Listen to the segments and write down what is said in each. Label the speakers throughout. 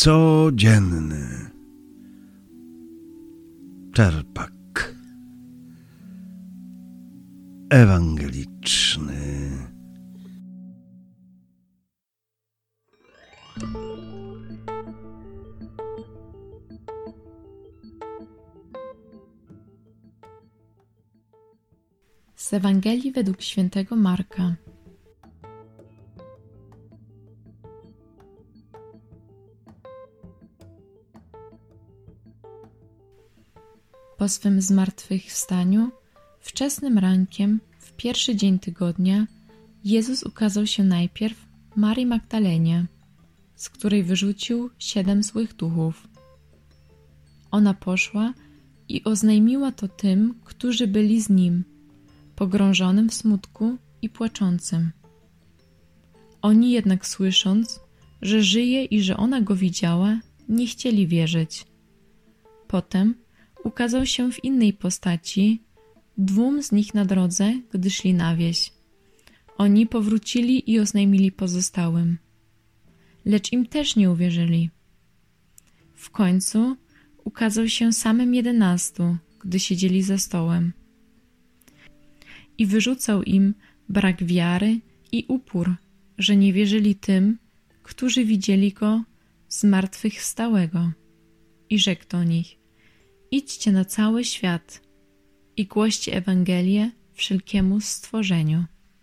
Speaker 1: codzienny czerpak ewangeliczny.
Speaker 2: Z Ewangelii według świętego Marka. Po swym zmartwychwstaniu, wczesnym rankiem, w pierwszy dzień tygodnia, Jezus ukazał się najpierw Marii Magdalenie, z której wyrzucił 7 złych duchów. Ona poszła i oznajmiła to tym, którzy byli z nim, pogrążonym w smutku i płaczącym. Oni jednak słysząc, że żyje i że ona go widziała, nie chcieli wierzyć. Potem ukazał się w innej postaci 2 z nich na drodze, gdy szli na wieś. Oni powrócili i oznajmili pozostałym. Lecz im też nie uwierzyli. W końcu ukazał się samym 11, gdy siedzieli za stołem. I wyrzucał im brak wiary i upór, że nie wierzyli tym, którzy widzieli go zmartwychwstałego. I rzekł do nich: idźcie na cały świat i głoście Ewangelię wszelkiemu stworzeniu.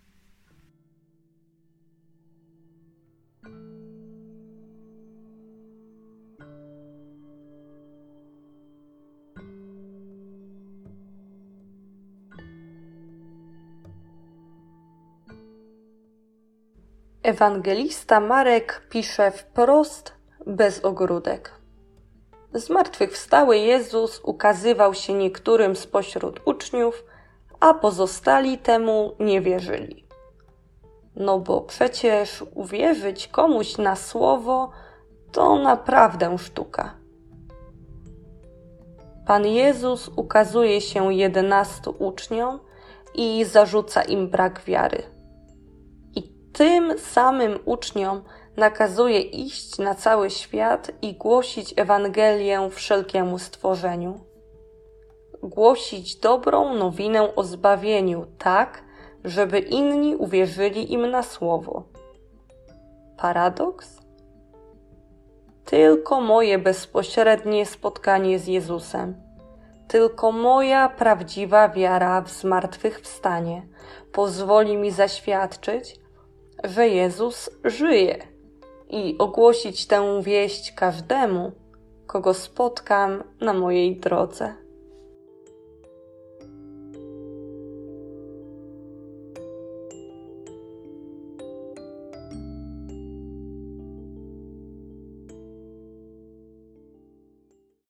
Speaker 3: Ewangelista Marek pisze wprost, bez ogródek. Zmartwychwstały Jezus ukazywał się niektórym spośród uczniów, a pozostali temu nie wierzyli. No bo przecież uwierzyć komuś na słowo to naprawdę sztuka. Pan Jezus ukazuje się 11 uczniom i zarzuca im brak wiary. I tym samym uczniom nakazuje iść na cały świat i głosić Ewangelię wszelkiemu stworzeniu. Głosić dobrą nowinę o zbawieniu tak, żeby inni uwierzyli im na słowo. Paradoks? Tylko moje bezpośrednie spotkanie z Jezusem, tylko moja prawdziwa wiara w zmartwychwstanie pozwoli mi zaświadczyć, że Jezus żyje i ogłosić tę wieść każdemu, kogo spotkam na mojej drodze.